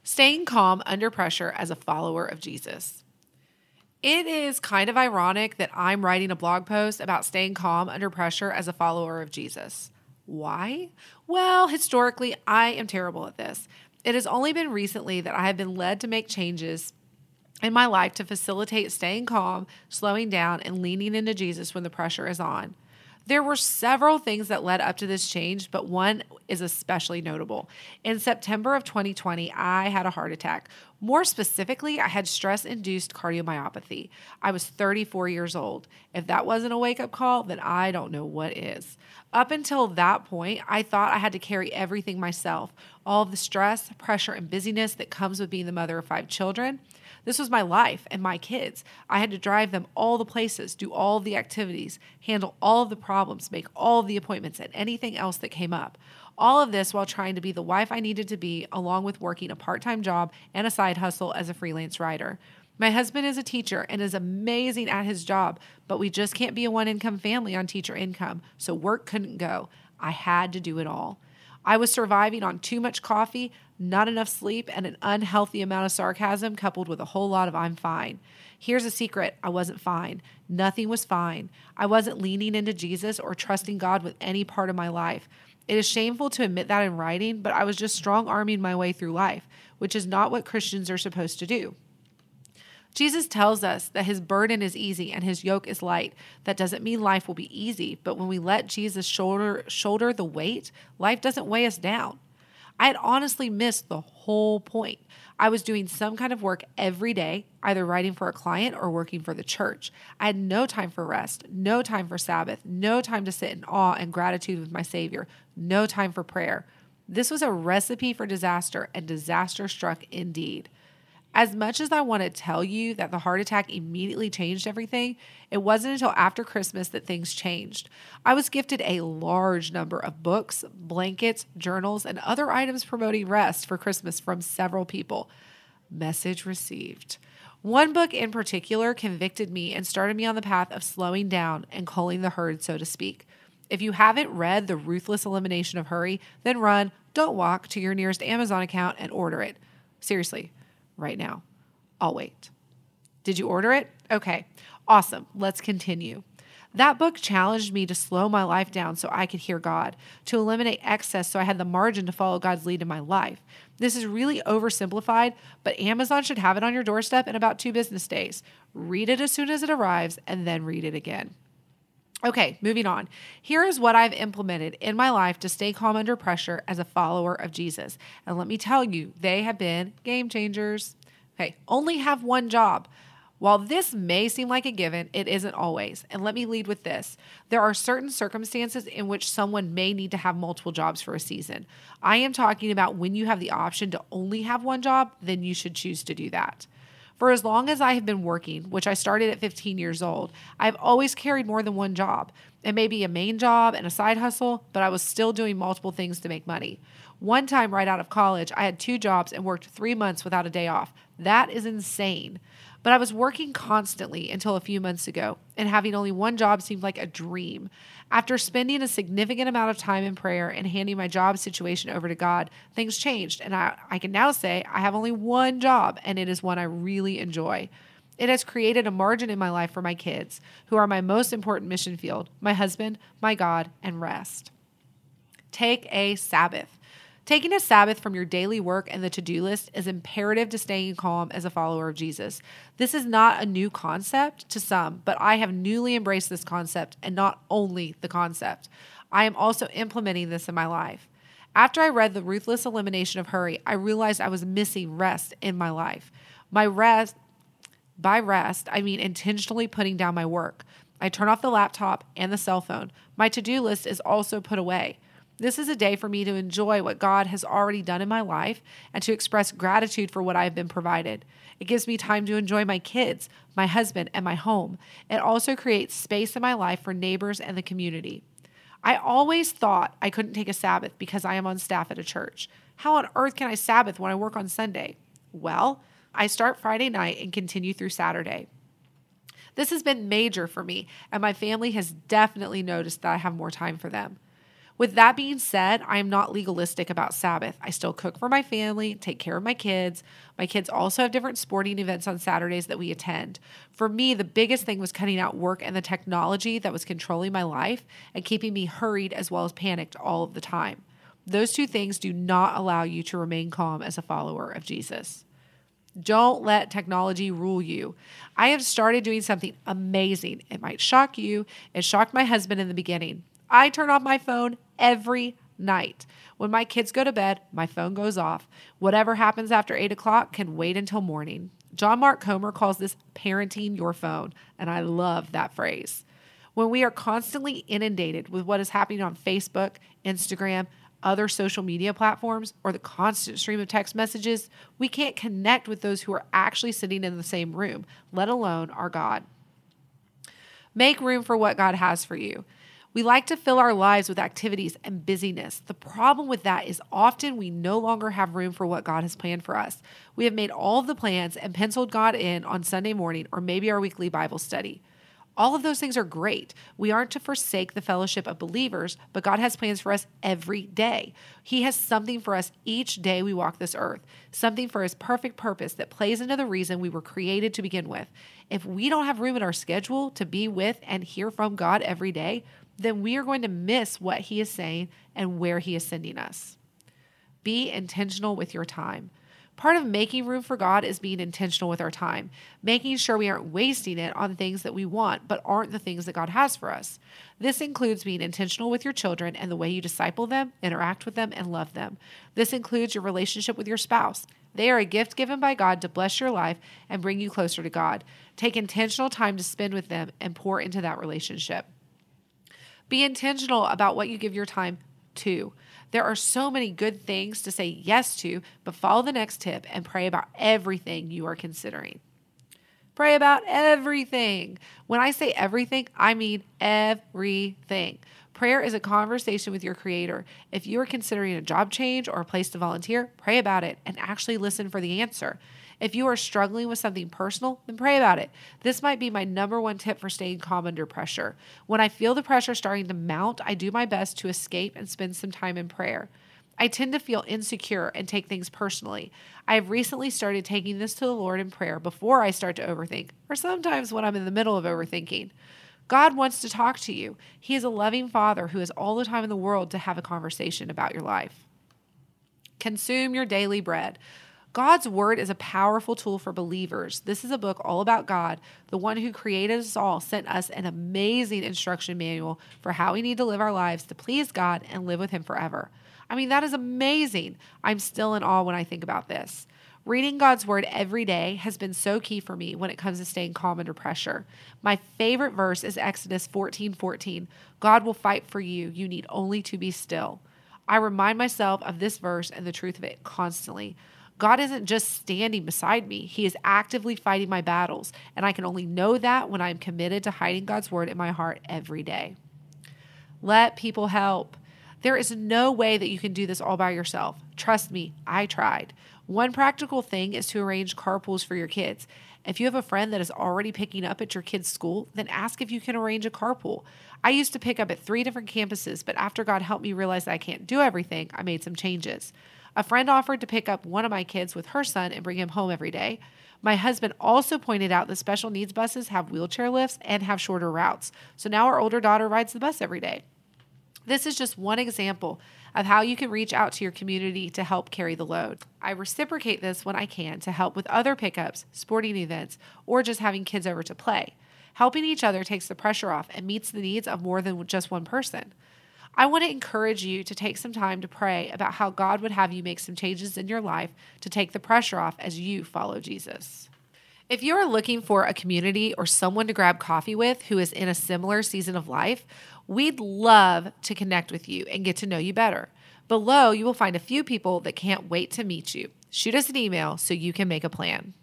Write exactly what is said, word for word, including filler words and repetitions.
Staying calm under pressure as a follower of Jesus. It is kind of ironic that I'm writing a blog post about staying calm under pressure as a follower of Jesus. Why? Well, historically, I am terrible at this. It has only been recently that I have been led to make changes in my life to facilitate staying calm, slowing down, and leaning into Jesus when the pressure is on. There were several things that led up to this change, but one is especially notable. In September of twenty twenty, I had a heart attack. More specifically, I had stress-induced cardiomyopathy. I was thirty-four years old. If that wasn't a wake-up call, then I don't know what is. Up until that point, I thought I had to carry everything myself, all of the stress, pressure, and busyness that comes with being the mother of five children. This was my life and my kids. I had to drive them all the places, do all of the activities, handle all of the problems, make all of the appointments, and anything else that came up. All of this while trying to be the wife I needed to be, along with working a part-time job and a side hustle as a freelance writer. My husband is a teacher and is amazing at his job, but we just can't be a one-income family on teacher income, so work couldn't go. I had to do it all. I was surviving on too much coffee, not enough sleep, and an unhealthy amount of sarcasm coupled with a whole lot of I'm fine. Here's a secret. I wasn't fine. Nothing was fine. I wasn't leaning into Jesus or trusting God with any part of my life. It is shameful to admit that in writing, but I was just strong-arming my way through life, which is not what Christians are supposed to do. Jesus tells us that his burden is easy and his yoke is light. That doesn't mean life will be easy, but when we let Jesus shoulder, shoulder the weight, life doesn't weigh us down. I had honestly missed the whole point. I was doing some kind of work every day, either writing for a client or working for the church. I had no time for rest, no time for Sabbath, no time to sit in awe and gratitude with my Savior, no time for prayer. This was a recipe for disaster, and disaster struck indeed. As much as I want to tell you that the heart attack immediately changed everything, it wasn't until after Christmas that things changed. I was gifted a large number of books, blankets, journals, and other items promoting rest for Christmas from several people. Message received. One book in particular convicted me and started me on the path of slowing down and culling the herd, so to speak. If you haven't read The Ruthless Elimination of Hurry, then run, don't walk, to your nearest Amazon account and order it. Seriously. Right now. I'll wait. Did you order it? Okay, awesome. Let's continue. That book challenged me to slow my life down so I could hear God, to eliminate excess so I had the margin to follow God's lead in my life. This is really oversimplified, but Amazon should have it on your doorstep in about two business days. Read it as soon as it arrives and then read it again. Okay, moving on. Here is what I've implemented in my life to stay calm under pressure as a follower of Jesus. And let me tell you, they have been game changers. Okay, only have one job. While this may seem like a given, it isn't always. And let me lead with this. There are certain circumstances in which someone may need to have multiple jobs for a season. I am talking about when you have the option to only have one job, then you should choose to do that. For as long as I have been working, which I started at fifteen years old, I've always carried more than one job. It may be a main job and a side hustle, but I was still doing multiple things to make money. One time right out of college, I had two jobs and worked three months without a day off. That is insane. But I was working constantly until a few months ago, and having only one job seemed like a dream. After spending a significant amount of time in prayer and handing my job situation over to God, things changed, and I, I can now say I have only one job, and it is one I really enjoy. It has created a margin in my life for my kids, who are my most important mission field, my husband, my God, and rest. Take a Sabbath. Taking a Sabbath from your daily work and the to-do list is imperative to staying calm as a follower of Jesus. This is not a new concept to some, but I have newly embraced this concept, and not only the concept. I am also implementing this in my life. After I read The Ruthless Elimination of Hurry, I realized I was missing rest in my life. My rest, by rest, I mean intentionally putting down my work. I turn off the laptop and the cell phone. My to-do list is also put away. This is a day for me to enjoy what God has already done in my life and to express gratitude for what I have been provided. It gives me time to enjoy my kids, my husband, and my home. It also creates space in my life for neighbors and the community. I always thought I couldn't take a Sabbath because I am on staff at a church. How on earth can I Sabbath when I work on Sunday? Well, I start Friday night and continue through Saturday. This has been major for me, and my family has definitely noticed that I have more time for them. With that being said, I am not legalistic about Sabbath. I still cook for my family, take care of my kids. My kids also have different sporting events on Saturdays that we attend. For me, the biggest thing was cutting out work and the technology that was controlling my life and keeping me hurried as well as panicked all of the time. Those two things do not allow you to remain calm as a follower of Jesus. Don't let technology rule you. I have started doing something amazing. It might shock you. It shocked my husband in the beginning. I turn off my phone every night. When my kids go to bed, my phone goes off. Whatever happens after eight o'clock can wait until morning. John Mark Comer calls this parenting your phone, and I love that phrase. When we are constantly inundated with what is happening on Facebook, Instagram, other social media platforms, or the constant stream of text messages, we can't connect with those who are actually sitting in the same room, let alone our God. Make room for what God has for you. We like to fill our lives with activities and busyness. The problem with that is often we no longer have room for what God has planned for us. We have made all of the plans and penciled God in on Sunday morning or maybe our weekly Bible study. All of those things are great. We aren't to forsake the fellowship of believers, but God has plans for us every day. He has something for us each day we walk this earth, something for His perfect purpose that plays into the reason we were created to begin with. If we don't have room in our schedule to be with and hear from God every day, then we are going to miss what He is saying and where He is sending us. Be intentional with your time. Part of making room for God is being intentional with our time, making sure we aren't wasting it on things that we want but aren't the things that God has for us. This includes being intentional with your children and the way you disciple them, interact with them, and love them. This includes your relationship with your spouse. They are a gift given by God to bless your life and bring you closer to God. Take intentional time to spend with them and pour into that relationship. Be intentional about what you give your time to. There are so many good things to say yes to, but follow the next tip and pray about everything you are considering. Pray about everything. When I say everything, I mean everything. Prayer is a conversation with your Creator. If you are considering a job change or a place to volunteer, pray about it and actually listen for the answer. If you are struggling with something personal, then pray about it. This might be my number one tip for staying calm under pressure. When I feel the pressure starting to mount, I do my best to escape and spend some time in prayer. I tend to feel insecure and take things personally. I have recently started taking this to the Lord in prayer before I start to overthink, or sometimes when I'm in the middle of overthinking. God wants to talk to you. He is a loving Father who has all the time in the world to have a conversation about your life. Consume your daily bread. God's Word is a powerful tool for believers. This is a book all about God. The one who created us all sent us an amazing instruction manual for how we need to live our lives to please God and live with Him forever. I mean, that is amazing. I'm still in awe when I think about this. Reading God's Word every day has been so key for me when it comes to staying calm under pressure. My favorite verse is Exodus fourteen fourteen. God will fight for you. You need only to be still. I remind myself of this verse and the truth of it constantly. God isn't just standing beside me. He is actively fighting my battles, and I can only know that when I am committed to hiding God's Word in my heart every day. Let people help. There is no way that you can do this all by yourself. Trust me, I tried. One practical thing is to arrange carpools for your kids. If you have a friend that is already picking up at your kid's school, then ask if you can arrange a carpool. I used to pick up at three different campuses, but after God helped me realize that I can't do everything, I made some changes. A friend offered to pick up one of my kids with her son and bring him home every day. My husband also pointed out that special needs buses have wheelchair lifts and have shorter routes. So now our older daughter rides the bus every day. This is just one example of how you can reach out to your community to help carry the load. I reciprocate this when I can to help with other pickups, sporting events, or just having kids over to play. Helping each other takes the pressure off and meets the needs of more than just one person. I want to encourage you to take some time to pray about how God would have you make some changes in your life to take the pressure off as you follow Jesus. If you are looking for a community or someone to grab coffee with who is in a similar season of life, we'd love to connect with you and get to know you better. Below, you will find a few people that can't wait to meet you. Shoot us an email so you can make a plan.